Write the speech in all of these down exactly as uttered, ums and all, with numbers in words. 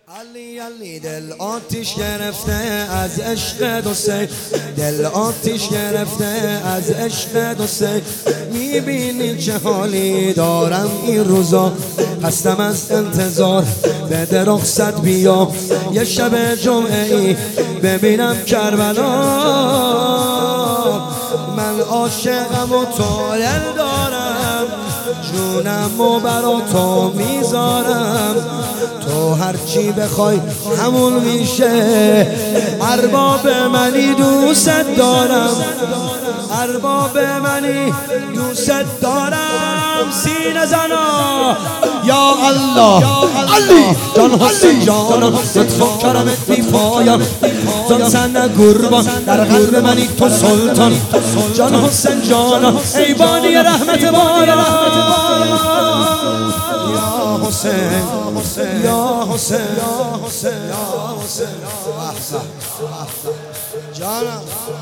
علی علی دل آتیش گرفته از عشق حسین، دل آتیش گرفته از عشق حسین. میبینی چه حالی دارم این روزا، هستم از انتظار بده رخصت بیا یه شب جمعه ای ببینم کربلا. من عاشقم و تو دل دارم، جونم و برا تو میذارم، تو هرچی بخوای همون میشه. ارباب منی دوست دارم، ارباب منی دوست دارم. سینه زنا یا الله علی جان حسین جان، لطف و کرمت بی پایان، جان سن قربان در قلب منی تو سلطان. جان حسین جان ای بانی رحمت بارا، یا حسین یا حسین یا حسین یا حسین جانم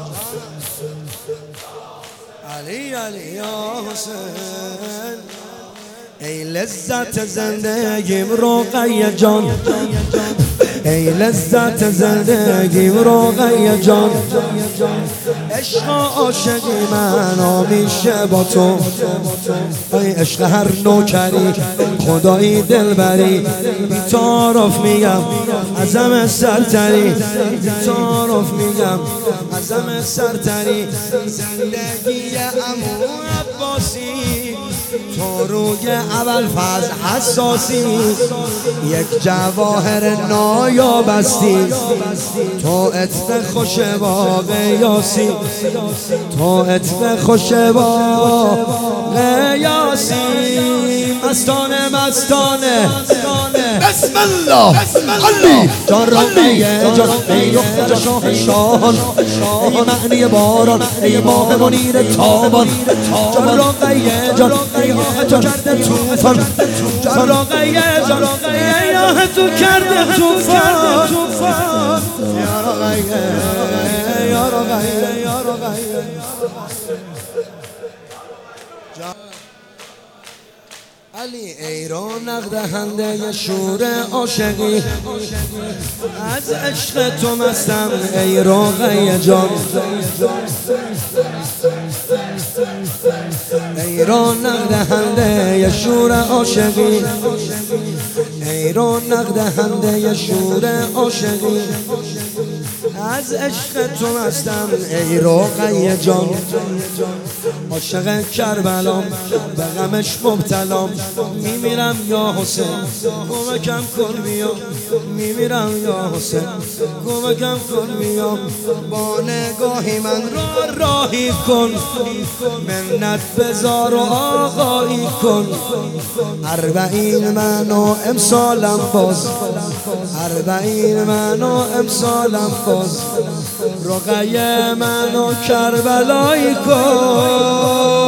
علی علی یا حسین. ای لذت زندگیم رقیه جان، ای لذت زندگیم رقیه جان. عشق عاشقی من همیشه با تو، ای عشق هر نوکری خدایی دلبری. بی تعارف میگم ازم سرتری، بی تعارف میگم ازم سرتری. زندگی عمو عباسی تو روی اول فاز حساسی، یک جواهر نایاب هستی، تو عطر خوش باغ یاسی، تو عطر خوش باغ یاسی. مستانه مستانه بسم الله علی جان رقیه جان، ای دختر شاه شاهان، ای معنی باران، ای ماه منیر تابان. جان رقیه جان ای آه تو کرده توفان، جان رقیه جان ای آه تو کرده توفان. یا رقیه یا رقیه یا رقیه. علی ای رونق دهنده شور عاشقی، از عشق تو مستم ای رقیه جان. ای رونق دهنده شور عاشقی، ای رونق دهنده شور عاشقی، از عشق تو مستم ای رقیه جان. عاشق کربلام به غمش مبتلام، میمیرم یا حسین کمکم کن بیام، میمیرم یا حسین کمکم کن بیام. با نگاهی من را راهی کن، منت بذار و آقایی کن. اربعین من و امسالم باز، اربعین من و امسالم باز. رقیه من و کربلایی کن،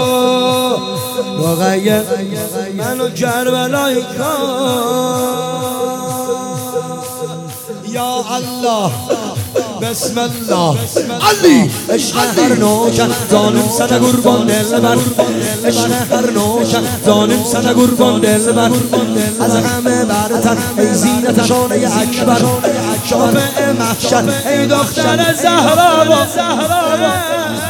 رقیه من و کربلایی کن. یا الله بسم الله علی عشق هر نوکن ظالم سن قربان دلبر، عشق هر نوکن ظالم سن قربان دلبر. از همه برتر ای زینت شانه اکبر، شافع محشر ای دختر زهرا.